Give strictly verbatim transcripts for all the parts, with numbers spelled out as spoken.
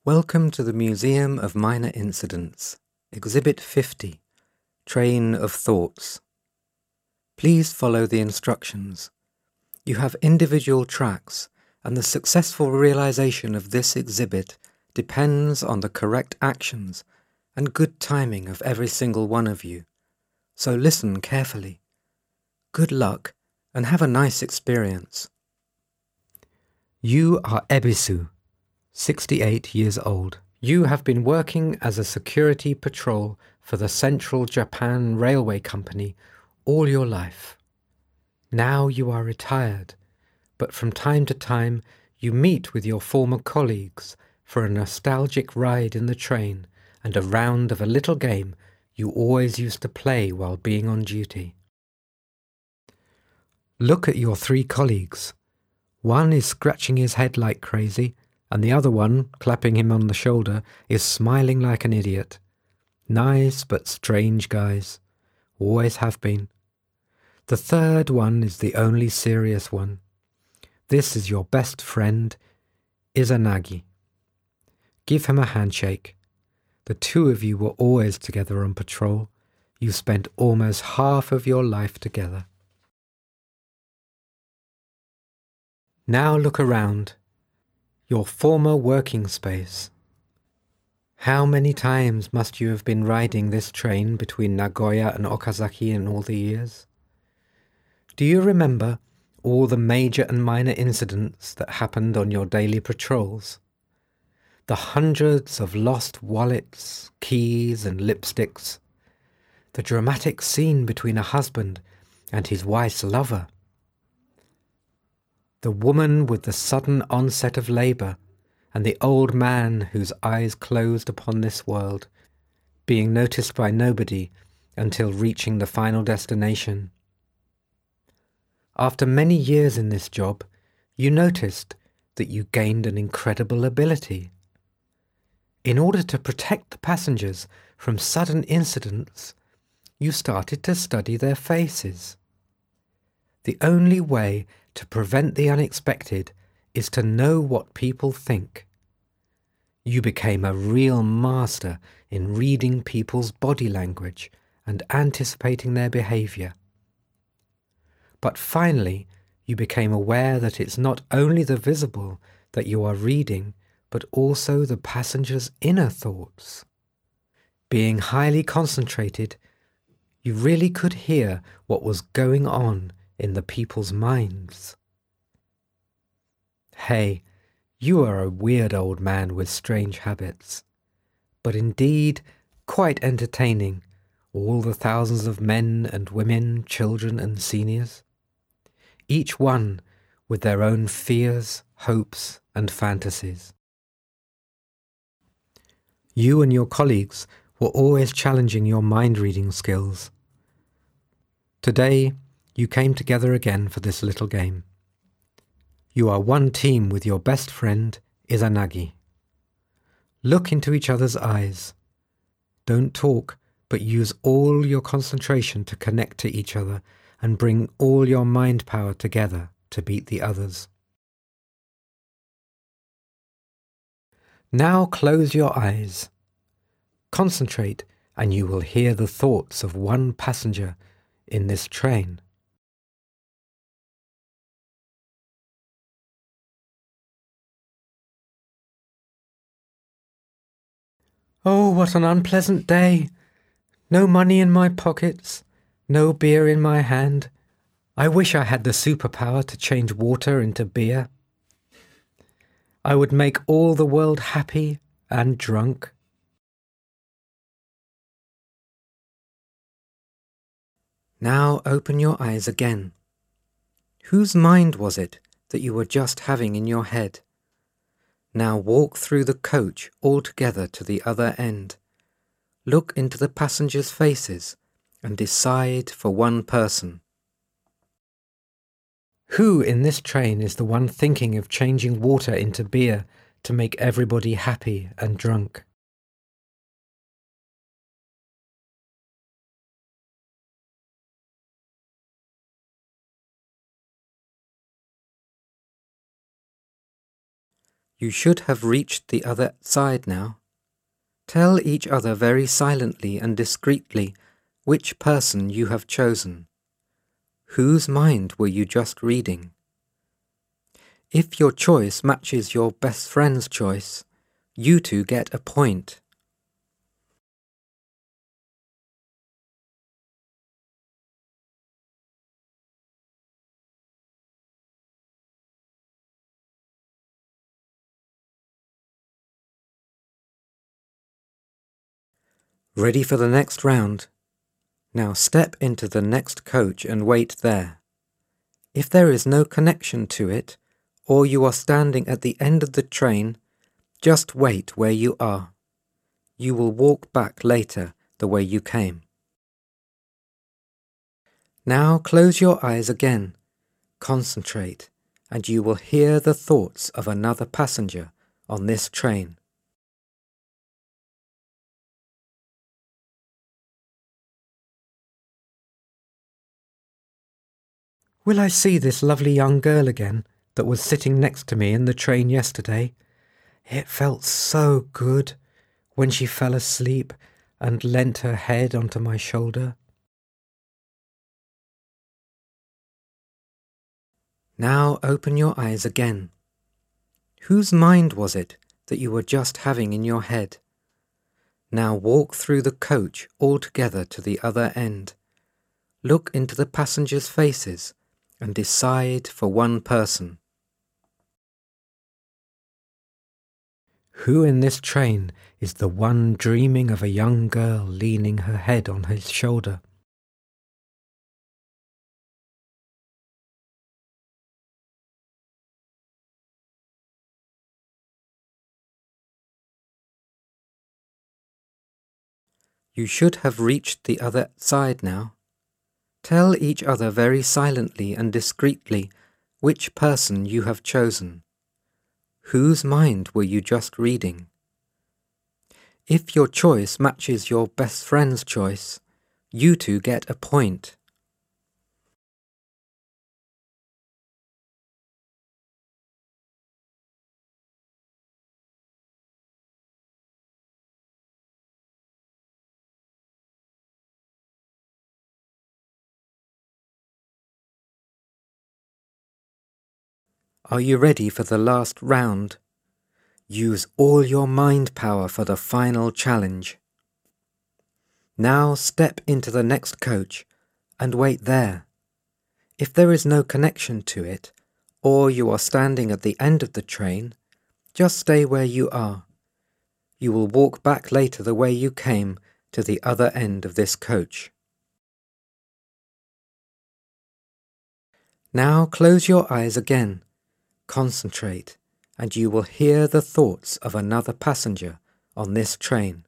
Welcome to the Museum of Minor Incidents, Exhibit fifty, Train of Thoughts. Please follow the instructions. You have individual tracks, and the successful realization of this exhibit depends on the correct actions and good timing of every single one of you. So listen carefully. Good luck, and have a nice experience. You are Ebisu, sixty-eight years old. You have been working as a security patrol for the Central Japan Railway Company all your life. Now you are retired, but from time to time you meet with your former colleagues for a nostalgic ride in the train and a round of a little game you always used to play while being on duty. Look at your three colleagues. One is scratching his head like crazy, and the other one, clapping him on the shoulder, is smiling like an idiot. Nice but strange guys. Always have been. The third one is the only serious one. This is your best friend, Izanagi. Give him a handshake. The two of you were always together on patrol. You spent almost half of your life together. Now look around. Your former working space. How many times must you have been riding this train between Nagoya and Okazaki in all the years? Do you remember all the major and minor incidents that happened on your daily patrols? The hundreds of lost wallets, keys and lipsticks. The dramatic scene between a husband and his wife's lover. The woman with the sudden onset of labour, and the old man whose eyes closed upon this world, being noticed by nobody until reaching the final destination. After many years in this job, you noticed that you gained an incredible ability. In order to protect the passengers from sudden incidents, you started to study their faces. The only way to prevent the unexpected is to know what people think. You became a real master in reading people's body language and anticipating their behaviour. But finally, you became aware that it's not only the visible that you are reading, but also the passenger's inner thoughts. Being highly concentrated, you really could hear what was going on in the people's minds. Hey, you are a weird old man with strange habits, but indeed quite entertaining, all the thousands of men and women, children and seniors, each one with their own fears, hopes and fantasies. You and your colleagues were always challenging your mind-reading skills. Today, you came together again for this little game. You are one team with your best friend, Izanagi. Look into each other's eyes. Don't talk, but use all your concentration to connect to each other and bring all your mind power together to beat the others. Now close your eyes. Concentrate, and you will hear the thoughts of one passenger in this train. Oh, what an unpleasant day! No money in my pockets, no beer in my hand. I wish I had the superpower to change water into beer. I would make all the world happy and drunk. Now open your eyes again. Whose mind was it that you were just having in your head? Now walk through the coach all together to the other end. Look into the passengers' faces and decide for one person. Who in this train is the one thinking of changing water into beer to make everybody happy and drunk? You should have reached the other side now. Tell each other very silently and discreetly which person you have chosen. Whose mind were you just reading? If your choice matches your best friend's choice, you two get a point. Ready for the next round? Now step into the next coach and wait there. If there is no connection to it, or you are standing at the end of the train, just wait where you are. You will walk back later the way you came. Now close your eyes again, concentrate, and you will hear the thoughts of another passenger on this train. Will I see this lovely young girl again that was sitting next to me in the train yesterday? It felt so good when she fell asleep and leant her head onto my shoulder. Now open your eyes again. Whose mind was it that you were just having in your head? Now walk through the coach all together to the other end. Look into the passengers' faces and decide for one person. Who in this train is the one dreaming of a young girl leaning her head on his shoulder? You should have reached the other side now. Tell each other very silently and discreetly which person you have chosen. Whose mind were you just reading? If your choice matches your best friend's choice, you two get a point. Are you ready for the last round? Use all your mind power for the final challenge. Now step into the next coach and wait there. If there is no connection to it, or you are standing at the end of the train, just stay where you are. You will walk back later the way you came to the other end of this coach. Now close your eyes again, concentrate, and you will hear the thoughts of another passenger on this train.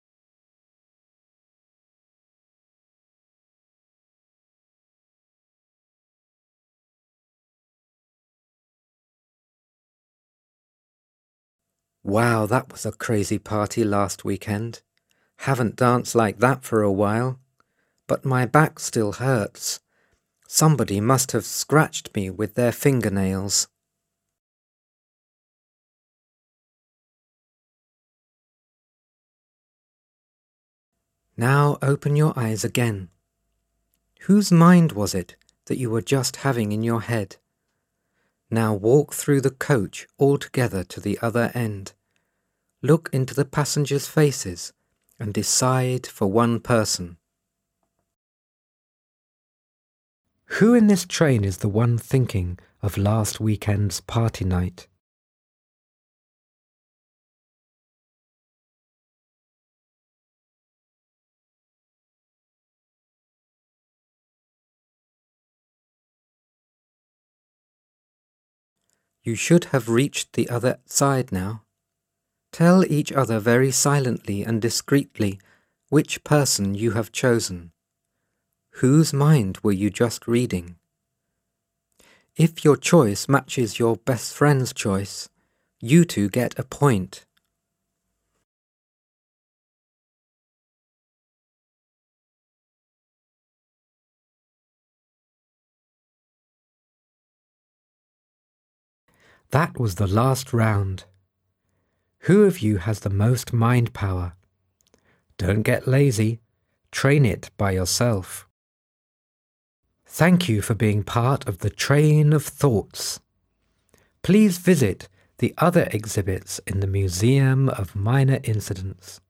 Wow, that was a crazy party last weekend. Haven't danced like that for a while, but my back still hurts. Somebody must have scratched me with their fingernails. Now open your eyes again. Whose mind was it that you were just having in your head? Now walk through the coach all together to the other end. Look into the passengers' faces and decide for one person. Who in this train is the one thinking of last weekend's party night? You should have reached the other side now. Tell each other very silently and discreetly which person you have chosen. Whose mind were you just reading? If your choice matches your best friend's choice, you two get a point. That was the last round. Who of you has the most mind power? Don't get lazy. Train it by yourself. Thank you for being part of the Train of Thoughts. Please visit the other exhibits in the Museum of Minor Incidents.